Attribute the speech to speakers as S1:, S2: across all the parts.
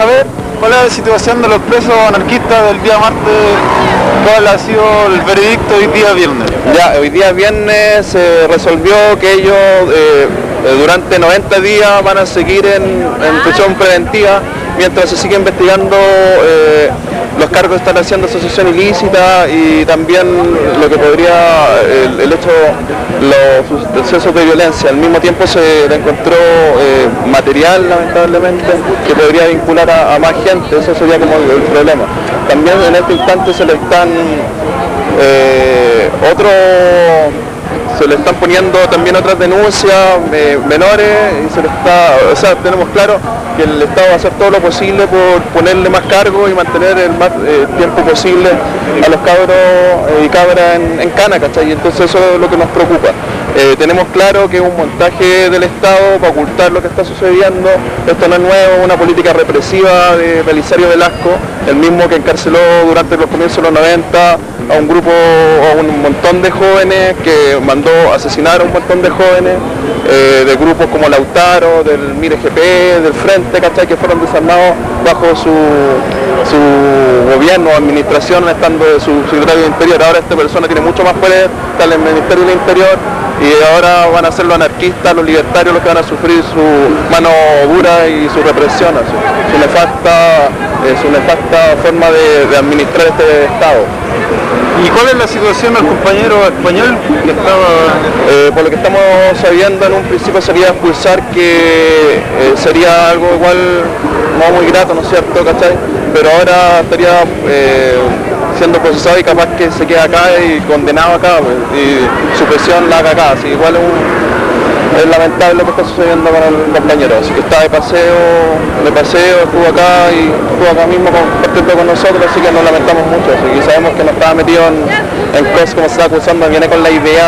S1: saber cuál es la situación de los presos anarquistas del día martes, cuál ha sido el veredicto hoy día viernes.
S2: Ya, hoy día viernes se resolvió que ellos durante 90 días van a seguir en prisión preventiva mientras se sigue investigando los cargos que están haciendo asociación ilícita y también lo que podría, el hecho, los excesos de violencia. Al mismo tiempo se le encontró material, lamentablemente, que podría vincular a más gente. Eso sería como el problema. También en este instante se le están poniendo también otras denuncias menores y se le está, o sea, tenemos claro que el Estado va a hacer todo lo posible por ponerle más cargo y mantener el más tiempo posible a los cabros y cabras en cana, ¿cachai? Y entonces eso es lo que nos preocupa. Tenemos claro que es un montaje del Estado para ocultar lo que está sucediendo. Esto no es nuevo, una política represiva de Belisario Velasco, el mismo que encarceló durante los comienzos de los 90 a un grupo, a un montón de jóvenes, que mandó asesinar a un montón de jóvenes, de grupos como Lautaro, del MIRE GP, del Frente, ¿cachai? Que fueron desarmados bajo su gobierno o administración, estando de su secretario de Interior. Ahora esta persona tiene mucho más poder, está en el Ministerio del Interior, y ahora van a ser los anarquistas, los libertarios los que van a sufrir su mano dura y su represión, su nefasta forma de administrar este Estado.
S1: ¿Y cuál es la situación del compañero español que estaba...?
S2: Por lo que estamos sabiendo, en un principio sería expulsar, que sería algo igual no muy grato, ¿no es cierto? ¿Cachai? Pero ahora estaría siendo procesado y capaz que se queda acá y condenado acá, pues, y su presión la haga acá. Así que igual es lamentable lo que está sucediendo con el compañero. Así que está de paseo, estuvo acá y estuvo acá mismo compartiendo con nosotros, así que nos lamentamos mucho. Así que sabemos que no estaba metido en cosas como se está acusando, viene con la idea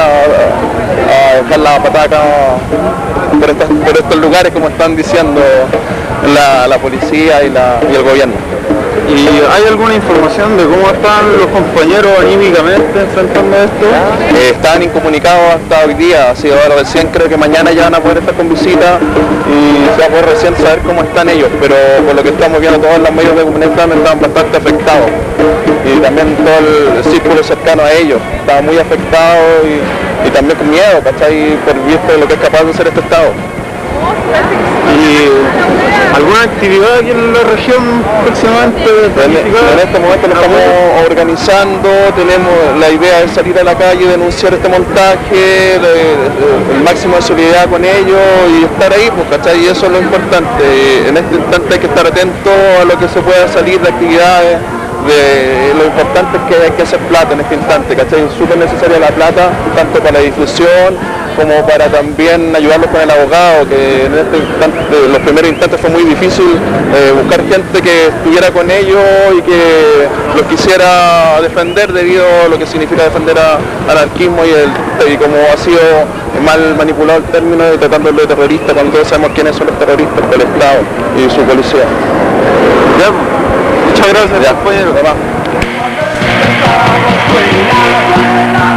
S2: a dejar la pataca por estos lugares, como están diciendo la policía y el gobierno.
S1: ¿Y hay alguna información de cómo están los compañeros anímicamente enfrentando esto?
S2: Están incomunicados hasta hoy día, así ahora recién creo que mañana ya van a poder estar con visita y se va a poder recién saber cómo están ellos, pero por lo que estamos viendo todos los medios de comunicación están bastante afectados y también todo el círculo cercano a ellos está muy afectado y también con miedo, ¿cachai? Por visto de lo que es capaz de hacer este Estado.
S1: ¿Y alguna actividad aquí en la región próximamente?
S2: En este momento lo estamos organizando, tenemos la idea de salir a la calle, denunciar este montaje, el máximo de solidaridad con ellos y estar ahí, pues, ¿cachai? Y eso es lo importante. En este instante hay que estar atento a lo que se pueda salir de actividades. Lo importante es que hay que hacer plata en este instante, ¿cachai? Es súper necesaria la plata, tanto para la difusión como para también ayudarlos con el abogado, que en este instante, los primeros instantes fue muy difícil buscar gente que estuviera con ellos y que los quisiera defender debido a lo que significa defender al anarquismo y como ha sido mal manipulado el término de tratándolo de terrorista cuando todos sabemos quiénes son los terroristas del Estado y su policía.
S1: Ya, muchas gracias, compañero.